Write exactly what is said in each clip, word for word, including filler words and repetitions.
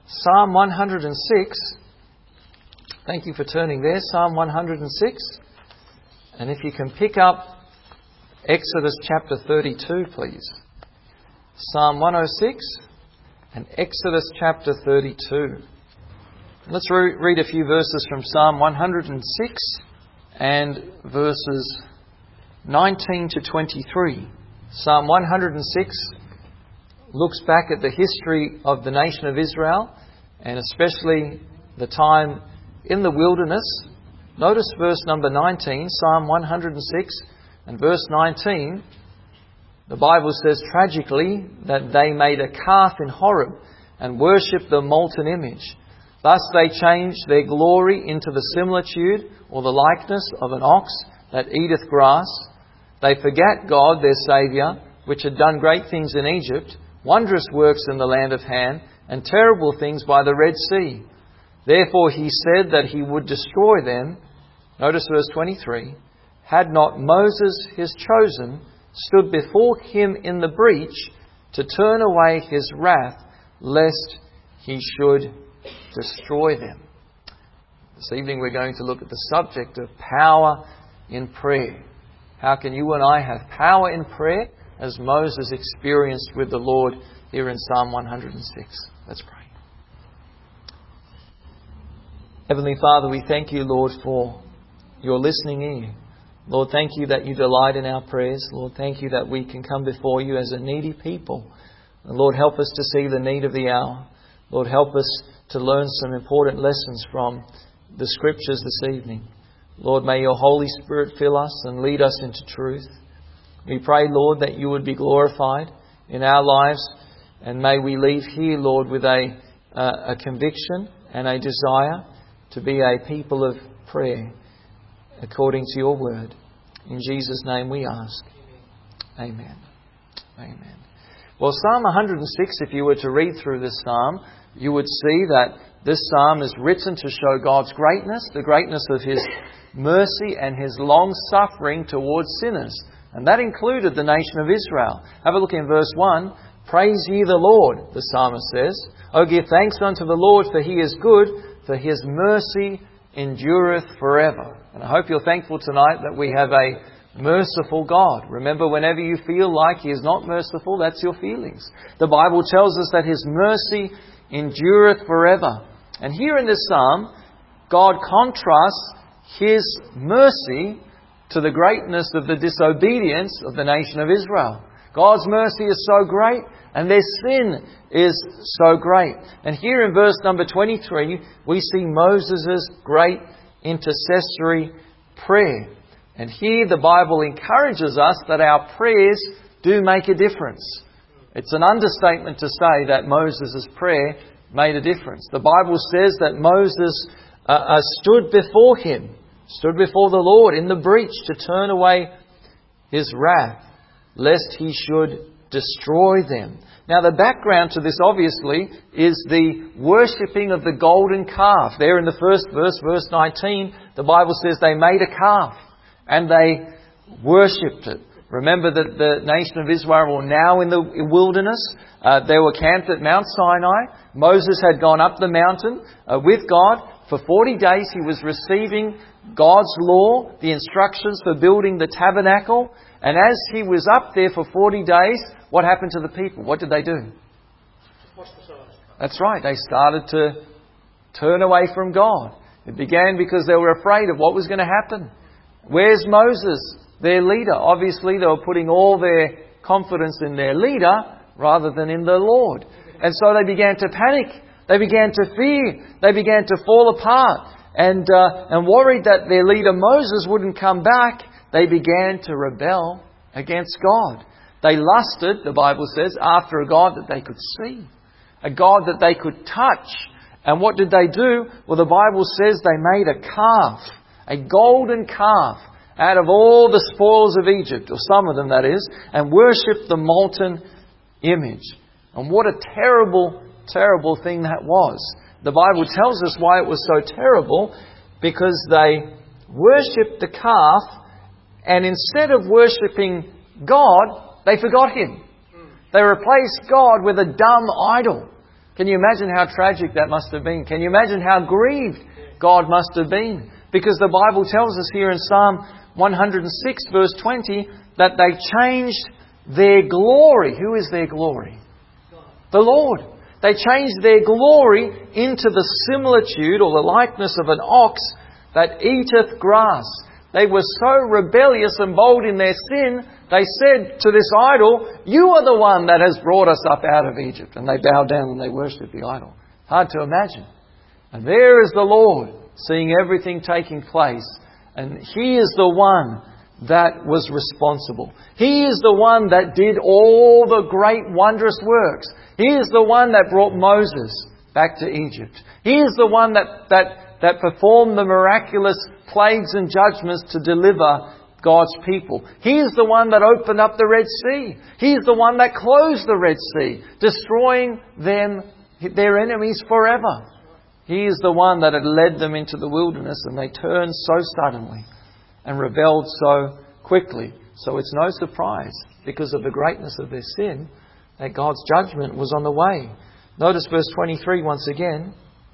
Psalm one hundred six. Thank you for turning there. Psalm one hundred six. And if you can pick up Exodus chapter thirty-two, please. Psalm one oh six and Exodus chapter thirty-two. Let's re- read a few verses from Psalm one hundred six and verses nineteen to twenty-three. Psalm one hundred six looks back at the history of the nation of Israel, and especially the time in the wilderness. Notice verse number nineteen, Psalm one hundred six and verse nineteen. The Bible says tragically that they made a calf in Horeb and worshipped the molten image. Thus they changed their glory into the similitude or the likeness of an ox that eateth grass. They forgat God, their Saviour, which had done great things in Egypt, wondrous works in the land of Han, and terrible things by the Red Sea. Therefore he said that he would destroy them. Notice verse twenty-three. Had not Moses, his chosen, stood before him in the breach to turn away his wrath, lest he should destroy them. This evening we're going to look at the subject of power in prayer. How can you and I have power in prayer as Moses experienced with the Lord here in Psalm one hundred six? Let's pray. Heavenly Father, we thank you, Lord, for your listening ear. Lord, thank you that you delight in our prayers. Lord, thank you that we can come before you as a needy people. And Lord, help us to see the need of the hour. Lord, help us to learn some important lessons from the Scriptures this evening. Lord, may your Holy Spirit fill us and lead us into truth. We pray, Lord, that you would be glorified in our lives, and may we leave here, Lord, with a, uh, a conviction and a desire to be a people of prayer according to your word. In Jesus' name we ask. Amen. Amen. Well, Psalm one hundred six, if you were to read through this psalm, you would see that this psalm is written to show God's greatness, the greatness of His mercy and His long suffering towards sinners. And that included the nation of Israel. Have a look in verse one. Praise ye the Lord, the psalmist says. O give thanks unto the Lord, for He is good, for His mercy endureth forever. And I hope you're thankful tonight that we have a merciful God. Remember, whenever you feel like He is not merciful, that's your feelings. The Bible tells us that His mercy endureth forever. And here in this psalm, God contrasts His mercy to the greatness of the disobedience of the nation of Israel. God's mercy is so great, and their sin is so great. And here in verse number twenty-three, we see Moses' great intercessory prayer. And here the Bible encourages us that our prayers do make a difference. It's an understatement to say that Moses' prayer made a difference. The Bible says that Moses uh, uh, stood before him, stood before the Lord in the breach to turn away his wrath, lest he should destroy them. Now the background to this obviously is the worshipping of the golden calf. There in the first verse, verse nineteen, the Bible says they made a calf and they worshipped it. Remember that the nation of Israel were now in the wilderness. Uh, they were camped at Mount Sinai. Moses had gone up the mountain uh, with God. For forty days he was receiving God's law, the instructions for building the tabernacle. And as he was up there for forty days, what happened to the people? What did they do? That's right. They started to turn away from God. It began because they were afraid of what was going to happen. Where's Moses, their leader? Obviously, they were putting all their confidence in their leader rather than in the Lord. And so they began to panic. They began to fear. They began to fall apart. And, uh, and worried that their leader Moses wouldn't come back, they began to rebel against God. They lusted, the Bible says, after a God that they could see. A God that they could touch. And what did they do? Well, the Bible says they made a calf. A golden calf out of all the spoils of Egypt, or some of them that is, and worshipped the molten image. And what a terrible, terrible thing that was. The Bible tells us why it was so terrible, because they worshipped the calf, and instead of worshipping God, they forgot Him. They replaced God with a dumb idol. Can you imagine how tragic that must have been? Can you imagine how grieved God must have been? Because the Bible tells us here in Psalm one hundred six verse twenty that they changed their glory. Who is their glory? The Lord. They changed their glory into the similitude or the likeness of an ox that eateth grass. They were so rebellious and bold in their sin, they said to this idol, "You are the one that has brought us up out of Egypt." And they bowed down and they worshipped the idol. Hard to imagine. And there is the Lord, seeing everything taking place. And He is the one that was responsible. He is the one that did all the great wondrous works. He is the one that brought Moses back to Egypt. He is the one that, that, that performed the miraculous plagues and judgments to deliver God's people. He is the one that opened up the Red Sea. He is the one that closed the Red Sea, destroying them, their enemies forever. He is the one that had led them into the wilderness, and they turned so suddenly and rebelled so quickly. So it's no surprise, because of the greatness of their sin, that God's judgment was on the way. Notice verse twenty-three once again.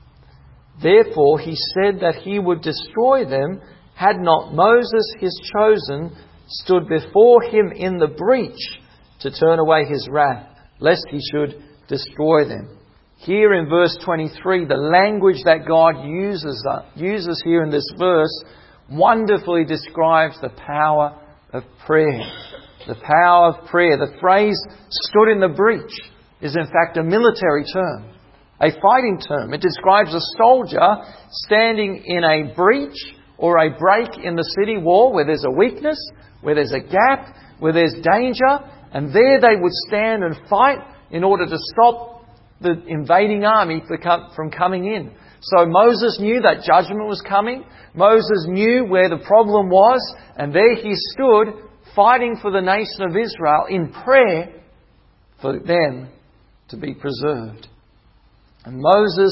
Therefore He said that He would destroy them, had not Moses His chosen stood before Him in the breach to turn away His wrath, lest He should destroy them. Here in verse twenty-three, the language that God uses, uh, uses here in this verse wonderfully describes the power of prayer. The power of prayer. The phrase "stood in the breach" is in fact a military term, a fighting term. It describes a soldier standing in a breach or a break in the city wall where there's a weakness, where there's a gap, where there's danger, and there they would stand and fight in order to stop the invading army from coming in. So Moses knew that judgment was coming. Moses knew where the problem was, and there he stood fighting for the nation of Israel in prayer for them to be preserved. And Moses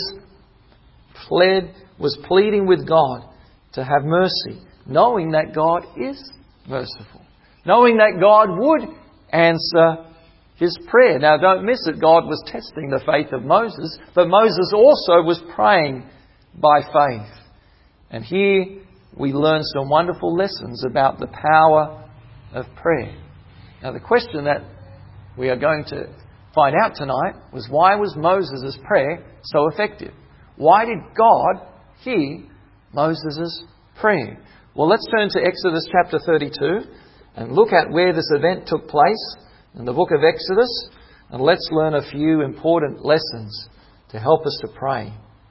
pled, was pleading with God to have mercy, knowing that God is merciful, knowing that God would answer his prayer. Now don't miss it, God was testing the faith of Moses, but Moses also was praying by faith. And here we learn some wonderful lessons about the power of prayer. Now the question that we are going to find out tonight was, why was Moses' prayer so effective? Why did God hear Moses' prayer? Well, let's turn to Exodus chapter thirty-two and look at where this event took place in the book of Exodus, and let's learn a few important lessons to help us to pray.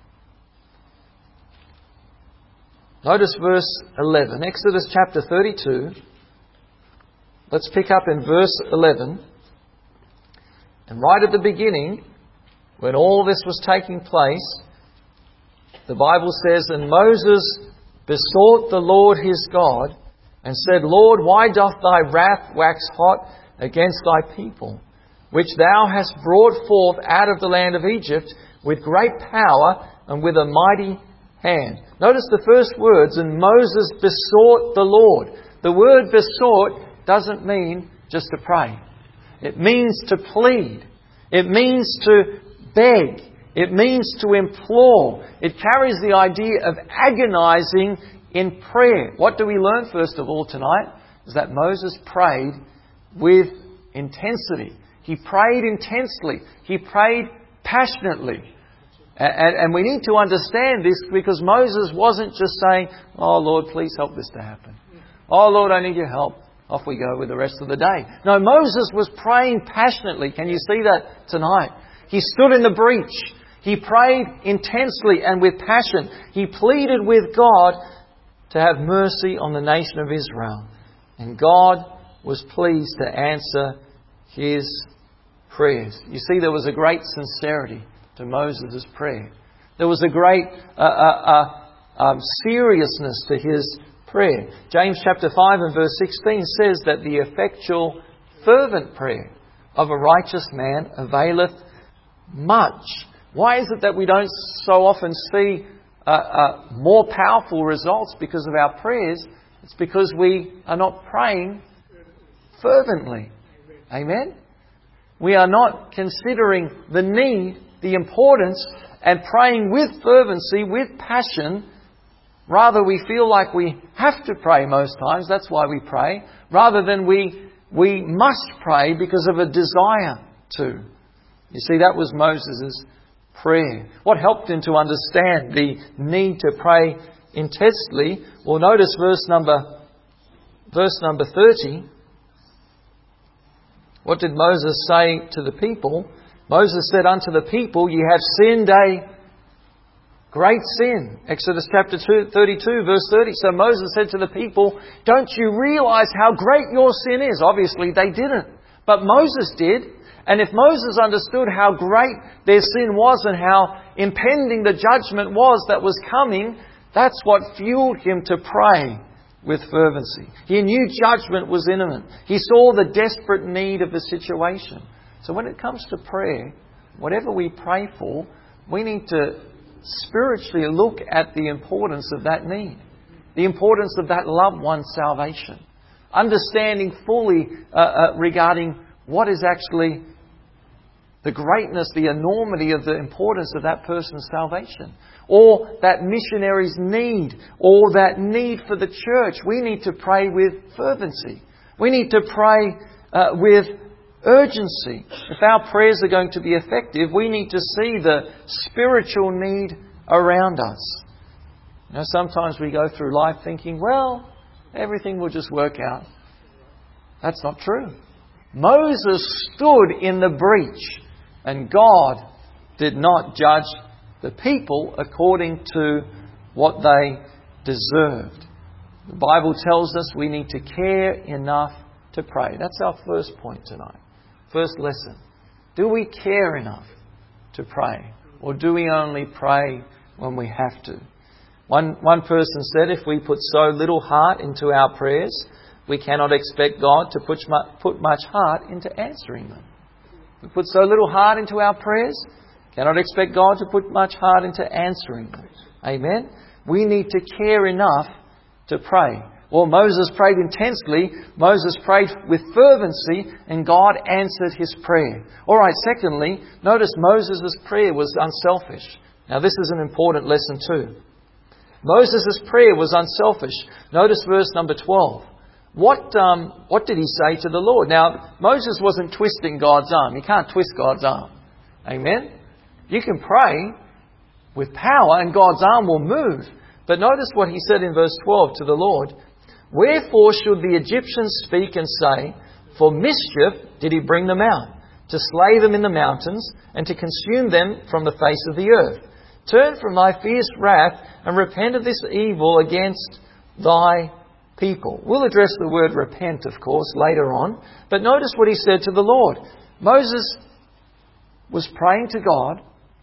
Notice verse eleven, Exodus chapter thirty-two. Let's pick up in verse eleven. And right at the beginning, when all this was taking place, the Bible says, "And Moses besought the Lord his God, and said, Lord, why doth thy wrath wax hot against thy people, which thou hast brought forth out of the land of Egypt with great power and with a mighty hand?" Notice the first words, "and Moses besought the Lord." The word besought doesn't mean just to pray. It means to plead. It means to beg. It means to implore. It carries the idea of agonizing in prayer. What do we learn first of all tonight? Is that Moses prayed with intensity. He prayed intensely. He prayed passionately. And, and we need to understand this, because Moses wasn't just saying, "Oh Lord, please help this to happen. Oh Lord, I need your help." Off we go with the rest of the day. No, Moses was praying passionately. Can you see that tonight? He stood in the breach. He prayed intensely and with passion. He pleaded with God to have mercy on the nation of Israel. And God was pleased to answer his prayers. You see, there was a great sincerity to Moses' prayer. There was a great uh, uh, uh, um, seriousness to his prayer. James chapter five and verse sixteen says that the effectual fervent prayer of a righteous man availeth much. Why is it that we don't so often see uh, uh, more powerful results because of our prayers? It's because we are not praying fervently. Amen? We are not considering the need the importance and praying with fervency, with passion. Rather, we feel like we have to pray most times. That's why we pray. Rather than we, we must pray because of a desire to. You see, that was Moses' prayer. What helped him to understand the need to pray intensely? Well, notice verse number, verse number thirty. What did Moses say to the people? Moses said unto the people, "Ye have sinned a great sin." Exodus chapter thirty-two, verse thirty. So Moses said to the people, "Don't you realize how great your sin is?" Obviously they didn't. But Moses did. And if Moses understood how great their sin was and how impending the judgment was that was coming, that's what fueled him to pray with fervency. He knew judgment was imminent. He saw the desperate need of the situation. So when it comes to prayer, whatever we pray for, we need to spiritually look at the importance of that need. The importance of that loved one's salvation. Understanding fully uh, uh, regarding what is actually the greatness, the enormity of the importance of that person's salvation. Or that missionary's need. Or that need for the church. We need to pray with fervency. We need to pray uh, with urgency. If our prayers are going to be effective, we need to see the spiritual need around us. You know, sometimes we go through life thinking, well, everything will just work out. That's not true. Moses stood in the breach, and God did not judge the people according to what they deserved. The Bible tells us we need to care enough to pray. That's our first point tonight. First lesson. Do we care enough to pray? Or do we only pray when we have to? One, one person said, if we put so little heart into our prayers, we cannot expect God to put, put much heart into answering them. We put so little heart into our prayers, cannot expect God to put much heart into answering them. Amen? We need to care enough to pray. Well, Moses prayed intensely. Moses prayed with fervency, and God answered his prayer. All right, secondly, notice Moses' prayer was unselfish. Now, this is an important lesson too. Moses' prayer was unselfish. Notice verse number twelve. What um, what did he say to the Lord? Now, Moses wasn't twisting God's arm. You can't twist God's arm. Amen? You can pray with power and God's arm will move. But notice what he said in verse twelve to the Lord. Wherefore should the Egyptians speak and say, for mischief did he bring them out, to slay them in the mountains, and to consume them from the face of the earth. Turn from thy fierce wrath, and repent of this evil against thy people. We'll address the word repent, of course, later on. But notice what he said to the Lord. Moses was praying to God,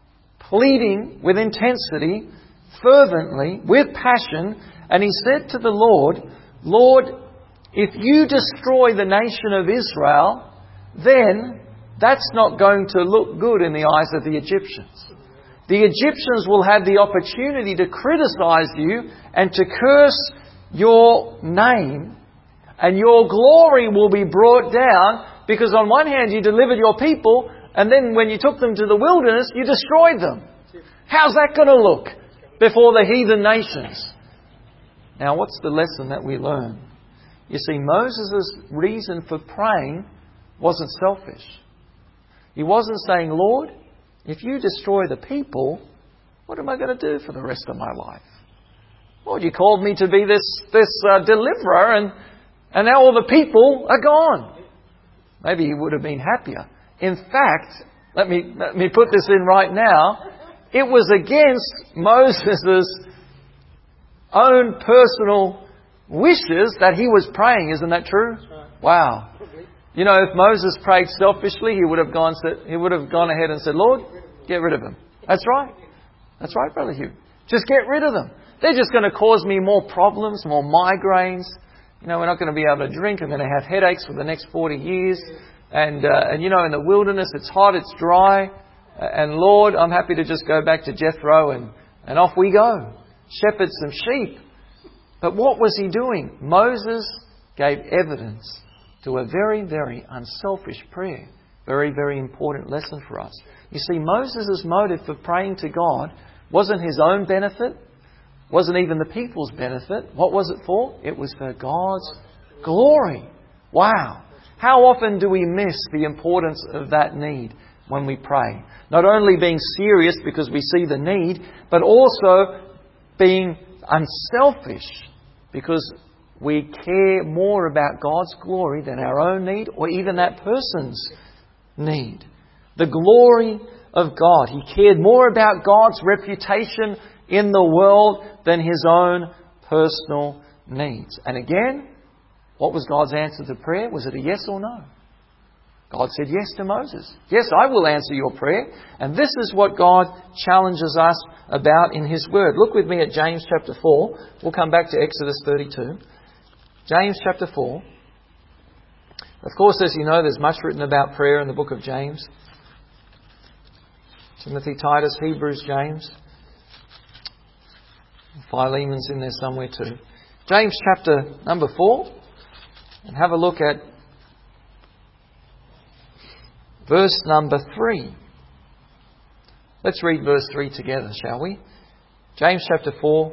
pleading with intensity, fervently, with passion, and he said to the Lord, Lord, if you destroy the nation of Israel, then that's not going to look good in the eyes of the Egyptians. The Egyptians will have the opportunity to criticize you and to curse your name, and your glory will be brought down because on one hand you delivered your people, and then when you took them to the wilderness, you destroyed them. How's that going to look before the heathen nations? Now, what's the lesson that we learn? You see, Moses' reason for praying wasn't selfish. He wasn't saying, Lord, if you destroy the people, what am I going to do for the rest of my life? Lord, you called me to be this, this uh, deliverer, and, and now all the people are gone. Maybe he would have been happier. In fact, let me, let me put this in right now. It was against Moses' own personal wishes that he was praying. Isn't that true? Wow. You know, if Moses prayed selfishly, he would have gone, he would have gone ahead and said, Lord, get rid of them. That's right. That's right, Brother Hugh. Just get rid of them. They're just going to cause me more problems, more migraines. You know, we're not going to be able to drink. I'm going to have headaches for the next forty years. And, uh, and you know, in the wilderness, it's hot, it's dry. And Lord, I'm happy to just go back to Jethro and, and off we go. Shepherd some sheep. But what was he doing? Moses gave evidence to a very, very unselfish prayer. Very, very important lesson for us. You see, Moses' motive for praying to God wasn't his own benefit, wasn't even the people's benefit. What was it for? It was for God's glory. Wow. How often do we miss the importance of that need when we pray? Not only being serious because we see the need, but also being unselfish because we care more about God's glory than our own need or even that person's need. The glory of God. He cared more about God's reputation in the world than His own personal needs. And again, what was God's answer to prayer? Was it a yes or no? God said yes to Moses. Yes, I will answer your prayer. And this is what God challenges us about in His Word. Look with me at James chapter four. We'll come back to Exodus thirty-two. James chapter four. Of course, as you know, there's much written about prayer in the book of James. Timothy, Titus, Hebrews, James. Philemon's in there somewhere too. James chapter number four. And have a look at verse number three. Let's read verse three together, shall we? James chapter four,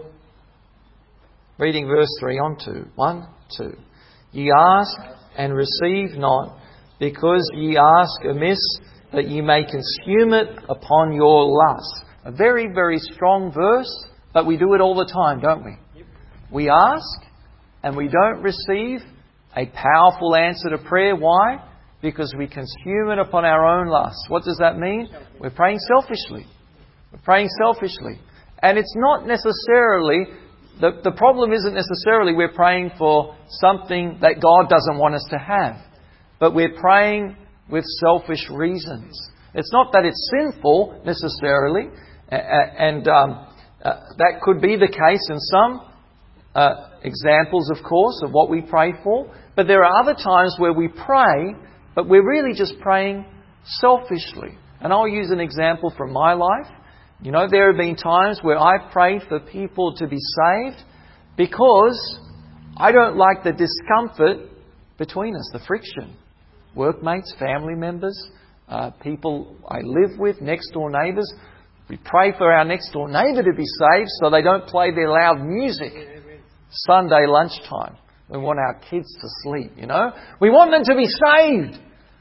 reading verse three on two. One, two. Ye ask and receive not, because ye ask amiss, that ye may consume it upon your lust. A very, very strong verse, but we do it all the time, don't we? We ask and we don't receive a powerful answer to prayer. Why? Because we consume it upon our own lust. What does that mean? We're praying selfishly. We're praying selfishly. And it's not necessarily, the, the problem isn't necessarily we're praying for something that God doesn't want us to have. But we're praying with selfish reasons. It's not that it's sinful necessarily. And um, uh, that could be the case in some uh, examples, of course, of what we pray for. But there are other times where we pray, but we're really just praying selfishly. And I'll use an example from my life. You know, there have been times where I've prayed for people to be saved because I don't like the discomfort between us, the friction. Workmates, family members, uh, people I live with, next door neighbours. We pray for our next door neighbour to be saved so they don't play their loud music Sunday lunchtime. We want our kids to sleep, you know. We want them to be saved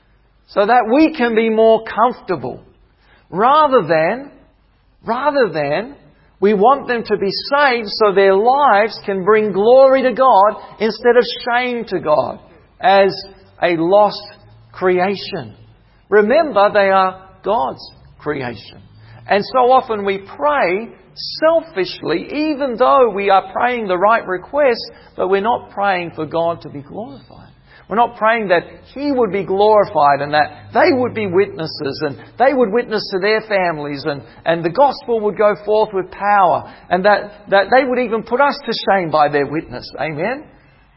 so that we can be more comfortable. Rather than, rather than, we want them to be saved so their lives can bring glory to God instead of shame to God as a lost creation. Remember, they are God's creation. And so often we pray selfishly, even though we are praying the right request, but we're not praying for God to be glorified. We're not praying that He would be glorified and that they would be witnesses and they would witness to their families and, and the gospel would go forth with power and that, that they would even put us to shame by their witness. Amen?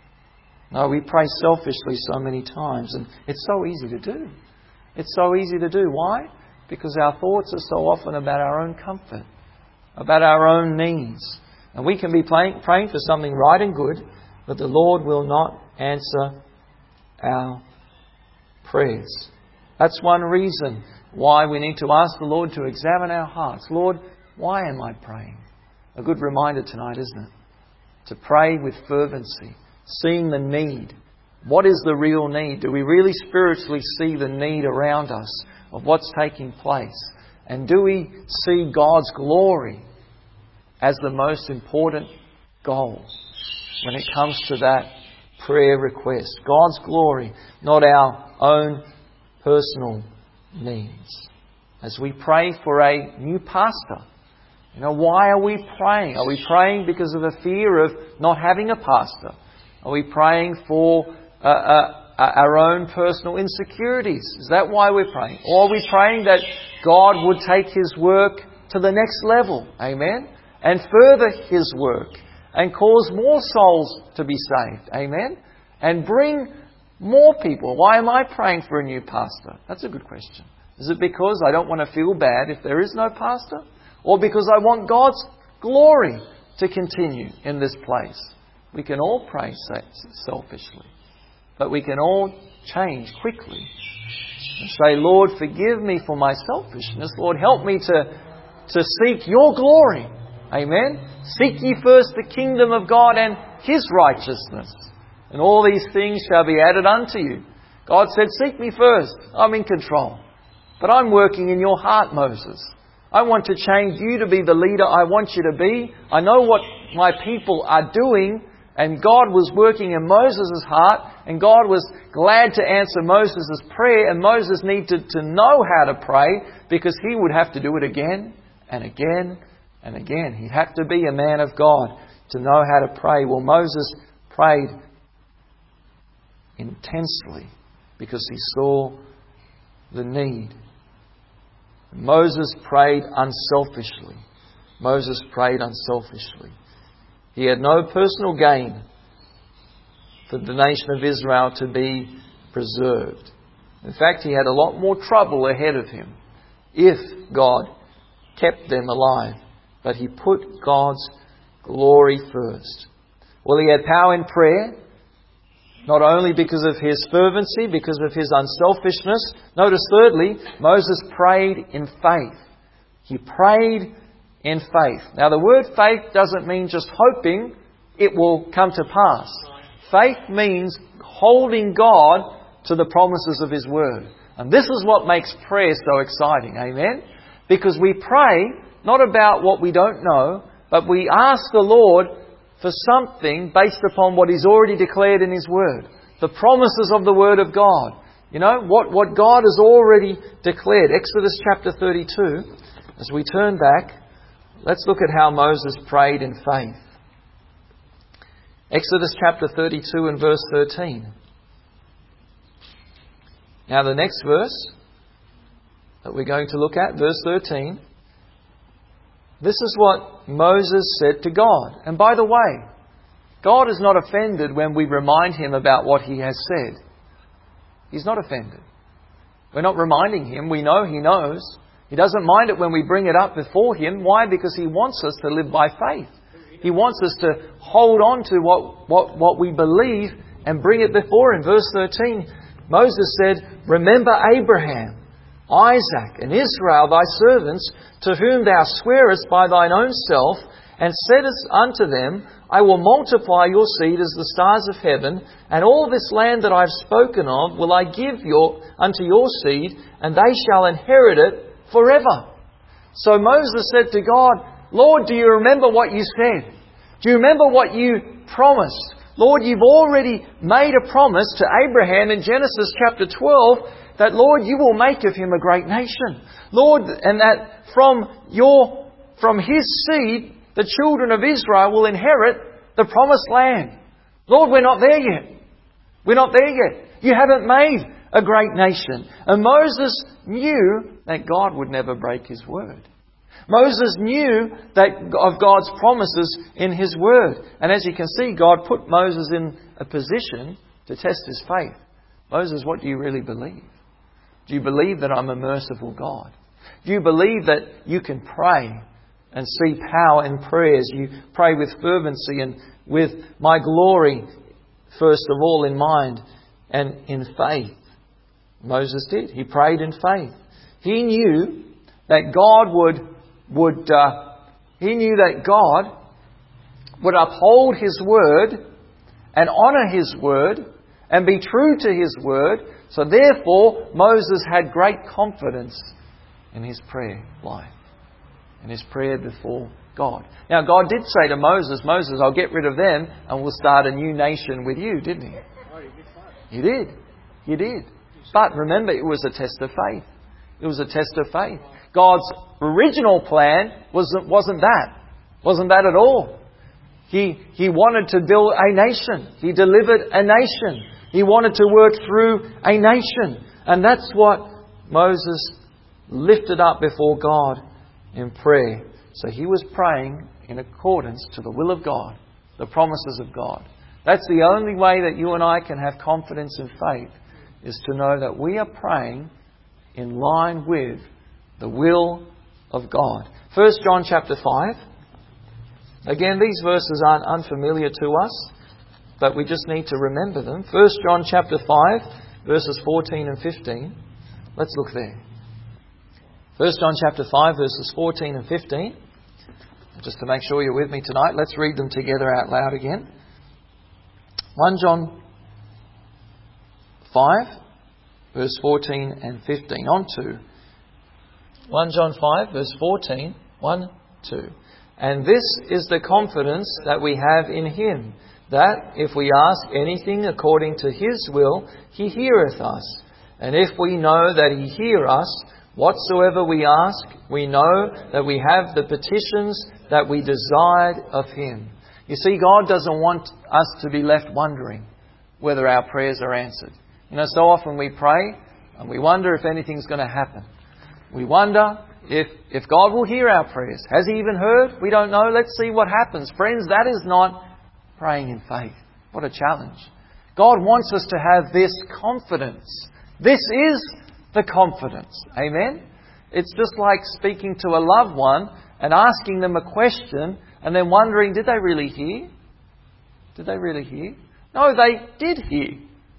No, we pray selfishly so many times, and it's so easy to do. It's so easy to do. Why? Because our thoughts are so often about our own comfort, about our own needs. And we can be praying, praying for something right and good, but the Lord will not answer our prayers. That's one reason why we need to ask the Lord to examine our hearts. Lord, why am I praying? A good reminder tonight, isn't it? To pray with fervency, seeing the need. What is the real need? Do we really spiritually see the need around us of what's taking place? And do we see God's glory as the most important goal when it comes to that prayer request? God's glory, not our own personal needs. As we pray for a new pastor, you know, why are we praying? Are we praying because of a fear of not having a pastor? Are we praying for uh, uh, our own personal insecurities? Is that why we're praying? Or are we praying that God would take His work to the next level? Amen? And further His work and cause more souls to be saved. Amen? And bring more people. Why am I praying for a new pastor? That's a good question. Is it because I don't want to feel bad if there is no pastor? Or because I want God's glory to continue in this place? We can all pray selfishly. But we can all change quickly And say, Lord, forgive me for my selfishness. Lord, help me to, to seek your glory. Amen. Seek ye first the kingdom of God and His righteousness, and all these things shall be added unto you. God said, seek me first. I'm in control. But I'm working in your heart, Moses. I want to change you to be the leader I want you to be. I know what my people are doing. And God was working in Moses' heart. And God was glad to answer Moses' prayer. And Moses needed to know how to pray, because he would have to do it again and again and again. He'd have to be a man of God to know how to pray. Well, Moses prayed intensely because he saw the need. Moses prayed unselfishly. Moses prayed unselfishly. He had no personal gain for the nation of Israel to be preserved. In fact, he had a lot more trouble ahead of him if God kept them alive. But he put God's glory first. Well, he had power in prayer, not only because of his fervency, because of his unselfishness. Notice thirdly, Moses prayed in faith. He prayed in faith. Now the word faith doesn't mean just hoping it will come to pass. Faith means holding God to the promises of His Word. And this is what makes prayer so exciting. Amen? Because we pray not about what we don't know, but we ask the Lord for something based upon what He's already declared in His Word. The promises of the Word of God. You know, what, what God has already declared. Exodus chapter thirty-two, as we turn back, let's look at how Moses prayed in faith. Exodus chapter thirty-two and verse thirteen. Now the next verse that we're going to look at, verse thirteen. This is what Moses said to God. And by the way, God is not offended when we remind Him about what He has said. He's not offended. We're not reminding Him. We know He knows. He doesn't mind it when we bring it up before Him. Why? Because He wants us to live by faith. He wants us to hold on to what, what, what we believe and bring it before Him. Verse thirteen, Moses said, remember Abraham, Isaac, and Israel, thy servants, to whom thou swearest by thine own self, and saidest unto them, I will multiply your seed as the stars of heaven, and all this land that I have spoken of will I give your, unto your seed, and they shall inherit it forever. So Moses said to God, Lord, do you remember what you said? Do you remember what you promised? Lord, you've already made a promise to Abraham in Genesis chapter twelve that, Lord, you will make of him a great nation. Lord, and that from your, from his seed, the children of Israel will inherit the promised land. Lord, we're not there yet. We're not there yet. You haven't made a great nation. And Moses knew that God would never break His word. Moses knew that of God's promises in His Word. And as you can see, God put Moses in a position to test his faith. Moses, what do you really believe? Do you believe that I'm a merciful God? Do you believe that you can pray and see power in prayers? You pray with fervency and with my glory, first of all, in mind and in faith. Moses did. He prayed in faith. He knew that God would would uh, he knew that God would uphold His word and honour His word and be true to His word. So therefore, Moses had great confidence in his prayer life, in his prayer before God. Now, God did say to Moses, Moses, I'll get rid of them and we'll start a new nation with you, didn't He? He did. He did. But remember, it was a test of faith. It was a test of faith. God's original plan wasn't, wasn't that. Wasn't that at all. He, he wanted to build a nation. He delivered a nation. He wanted to work through a nation. And that's what Moses lifted up before God in prayer. So he was praying in accordance to the will of God, the promises of God. That's the only way that you and I can have confidence in faith, is to know that we are praying in line with the will of God. First John chapter five. Again, these verses aren't unfamiliar to us, but we just need to remember them. First John chapter five, verses fourteen and fifteen. Let's look there. First John chapter five, verses fourteen and fifteen. Just to make sure you're with me tonight, let's read them together out loud again. First John five, verse fourteen and fifteen. On to First John five, verse fourteen. one, two. And this is the confidence that we have in Him, that if we ask anything according to His will, He heareth us. And if we know that He hear us, whatsoever we ask, we know that we have the petitions that we desired of Him. You see, God doesn't want us to be left wondering whether our prayers are answered. You know, so often we pray and we wonder if anything's going to happen. We wonder if, if God will hear our prayers. Has He even heard? We don't know. Let's see what happens. Friends, that is not praying in faith. What a challenge. God wants us to have this confidence. This is the confidence. Amen? It's just like speaking to a loved one and asking them a question and then wondering, did they really hear? Did they really hear? No, they did hear.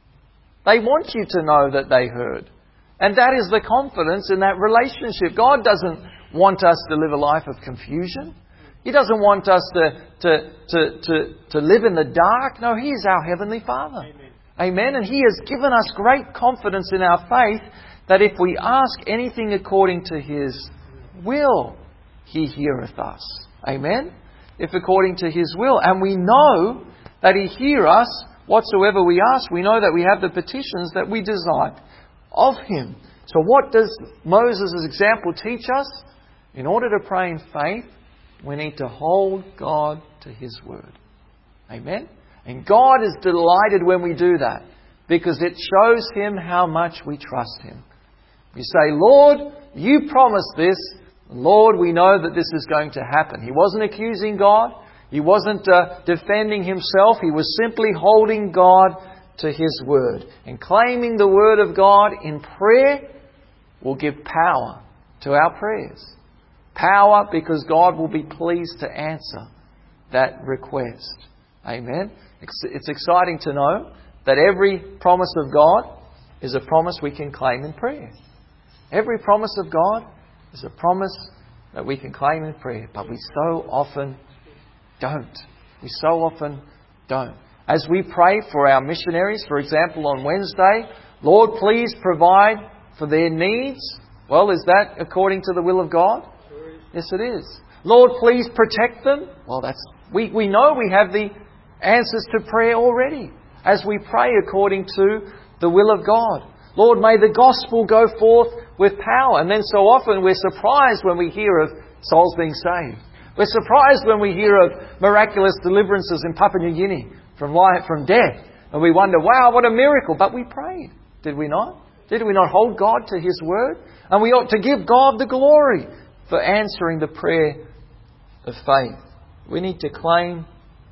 They want you to know that they heard. And that is the confidence in that relationship. God doesn't want us to live a life of confusion. He doesn't want us to, to, to, to, to live in the dark. No, He is our Heavenly Father. Amen. Amen. And He has given us great confidence in our faith that if we ask anything according to His will, He heareth us. Amen. If according to His will. And we know that He hear us whatsoever we ask. We know that we have the petitions that we desire of Him. So what does Moses' example teach us? In order to pray in faith, we need to hold God to His word. Amen? And God is delighted when we do that, because it shows Him how much we trust Him. We say, Lord, You promised this. Lord, we know that this is going to happen. He wasn't accusing God. He wasn't uh, defending Himself. He was simply holding God to His word. And claiming the word of God in prayer will give power to our prayers. Power because God will be pleased to answer that request. Amen. It's exciting to know that every promise of God is a promise we can claim in prayer. Every promise of God is a promise that we can claim in prayer. But we so often don't. We so often don't. As we pray for our missionaries, for example, on Wednesday, Lord, please provide for their needs. Well, is that according to the will of God? Yes, it is. Lord, please protect them. Well, that's we, we know we have the answers to prayer already as we pray according to the will of God. Lord, may the gospel go forth with power. And then so often we're surprised when we hear of souls being saved. We're surprised when we hear of miraculous deliverances in Papua New Guinea from life, from death. And we wonder, wow, what a miracle. But we prayed. Did we not? Did we not hold God to His word? And we ought to give God the glory for answering the prayer of faith. We need to claim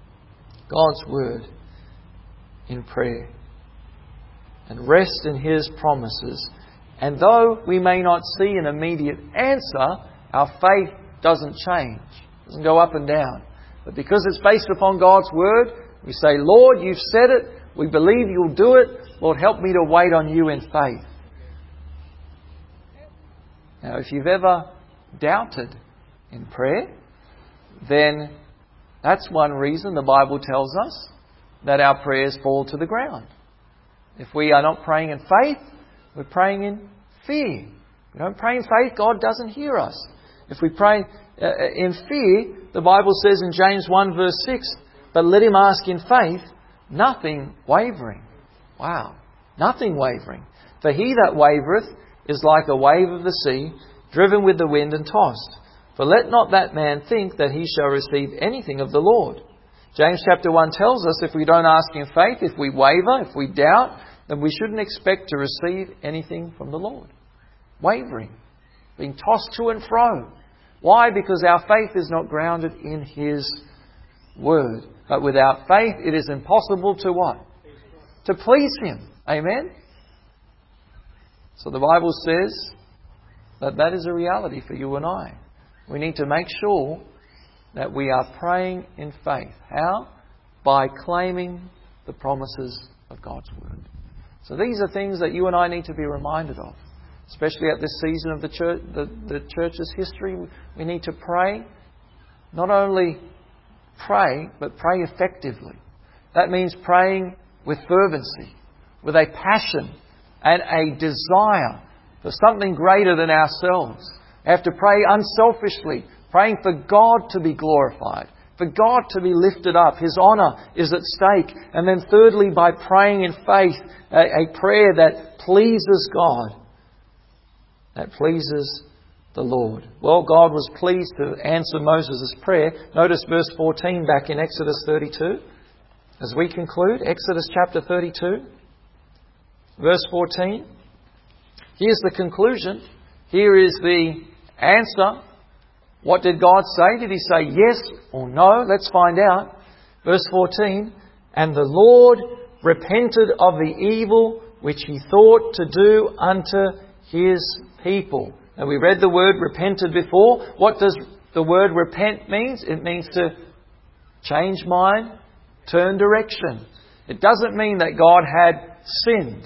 God's word in prayer and rest in His promises. And though we may not see an immediate answer, our faith doesn't change. It doesn't go up and down. But because it's based upon God's word, we say, Lord, You've said it. We believe You'll do it. Lord, help me to wait on You in faith. Now, if you've ever doubted in prayer, then that's one reason the Bible tells us that our prayers fall to the ground. If we are not praying in faith, we're praying in fear. If we don't pray in faith, God doesn't hear us. If we pray uh, in fear, the Bible says in James one verse six, but let him ask in faith, nothing wavering. Wow. Nothing wavering. For he that wavereth is like a wave of the sea, driven with the wind and tossed. For let not that man think that he shall receive anything of the Lord. James chapter one tells us if we don't ask in faith, if we waver, if we doubt, then we shouldn't expect to receive anything from the Lord. Wavering. Being tossed to and fro. Why? Because our faith is not grounded in His word. But without faith, it is impossible to what? To please Him. Amen? So the Bible says that that is a reality for you and I. We need to make sure that we are praying in faith. How? By claiming the promises of God's word. So these are things that you and I need to be reminded of. Especially at this season of the church, the, the church's history, we need to pray. Not only pray, but pray effectively. That means praying with fervency, with a passion and a desire for something greater than ourselves. We have to pray unselfishly, praying for God to be glorified, for God to be lifted up. His honour is at stake. And then thirdly, by praying in faith, a, a prayer that pleases God. That pleases the Lord. Well, God was pleased to answer Moses' prayer. Notice verse fourteen back in Exodus thirty-two. As we conclude, Exodus chapter thirty-two, verse fourteen. Here's the conclusion. Here is the answer. What did God say? Did He say yes or no? Let's find out. Verse fourteen. And the Lord repented of the evil which He thought to do unto His people. Now we read the word repented before. What does the word repent mean? It means to change mind, turn direction. It doesn't mean that God had sinned.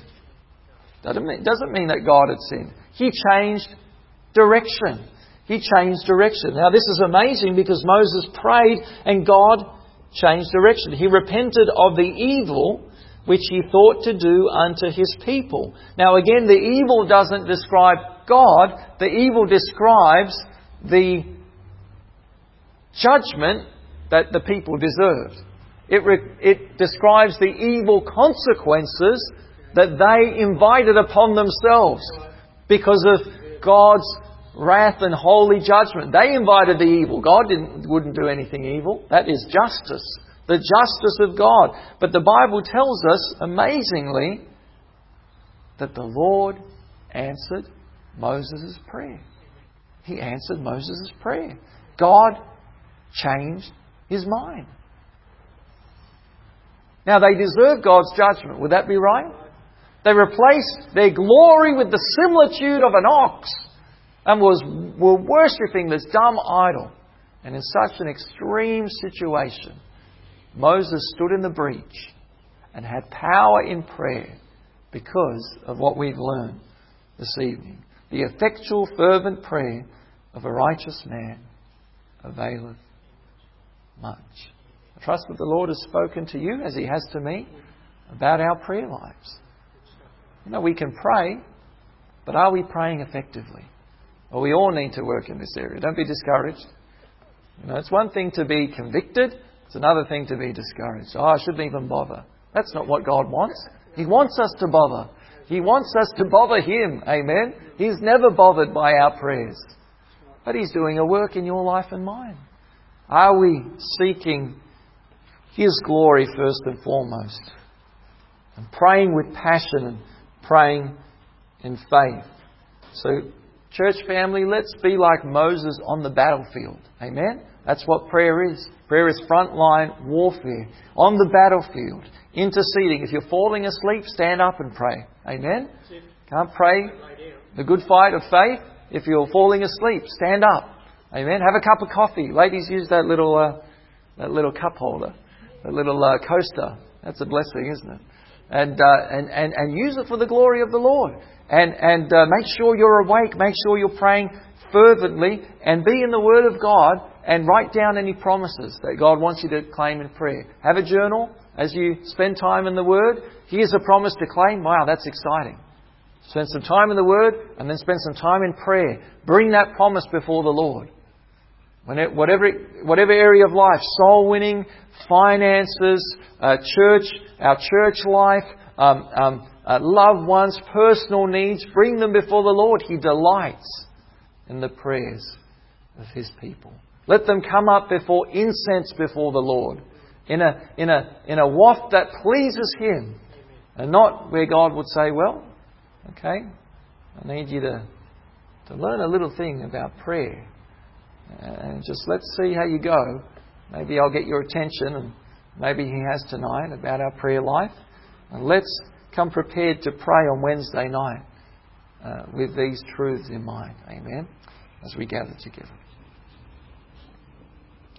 It doesn't mean that God had sinned. He changed direction. He changed direction. Now this is amazing because Moses prayed and God changed direction. He repented of the evil which he thought to do unto his people. Now again, the evil doesn't describe God. The evil describes the judgment that the people deserved. It, re- it describes the evil consequences that they invited upon themselves because of God's wrath and holy judgment. They invited the evil. God didn't, wouldn't do anything evil. That is justice. The justice of God. But the Bible tells us, amazingly, that the Lord answered Moses' prayer. He answered Moses' prayer. God changed His mind. Now they deserve God's judgment. Would that be right? They replaced their glory with the similitude of an ox and was were worshipping this dumb idol. And in such an extreme situation, Moses stood in the breach and had power in prayer because of what we've learned this evening. The effectual fervent prayer of a righteous man availeth much. I trust that the Lord has spoken to you, as He has to me, about our prayer lives. You know, we can pray, but are we praying effectively? Well, we all need to work in this area. Don't be discouraged. You know, it's one thing to be convicted. It's another thing to be discouraged. Oh, I shouldn't even bother. That's not what God wants. He wants us to bother. He wants us to bother Him. Amen. He's never bothered by our prayers. But He's doing a work in your life and mine. Are we seeking His glory first and foremost? And praying with passion and praying in faith. So, church family, let's be like Moses on the battlefield. Amen? That's what prayer is. Prayer is frontline warfare. On the battlefield. Interceding. If you're falling asleep, stand up and pray. Amen? Can't pray the good fight of faith. If you're falling asleep, stand up. Amen? Have a cup of coffee. Ladies, use that little uh, that little cup holder. That little uh, coaster. That's a blessing, isn't it? And, uh, and, and, and use it for the glory of the Lord. And, and uh, make sure you're awake. Make sure you're praying fervently. And be in the Word of God. And write down any promises that God wants you to claim in prayer. Have a journal as you spend time in the Word. Here's a promise to claim. Wow, that's exciting. Spend some time in the Word and then spend some time in prayer. Bring that promise before the Lord. When it, whatever, whatever area of life, soul winning, finances, uh, church, our church life, um, um, uh, loved ones, personal needs, bring them before the Lord. He delights in the prayers of His people. Let them come up before incense before the Lord. In a, in a, in a waft that pleases Him. And not where God would say, well, okay, I need you to, to learn a little thing about prayer. And just let's see how you go. Maybe I'll get your attention, and maybe He has tonight, about our prayer life. And let's come prepared to pray on Wednesday night uh, with these truths in mind. Amen. As we gather together.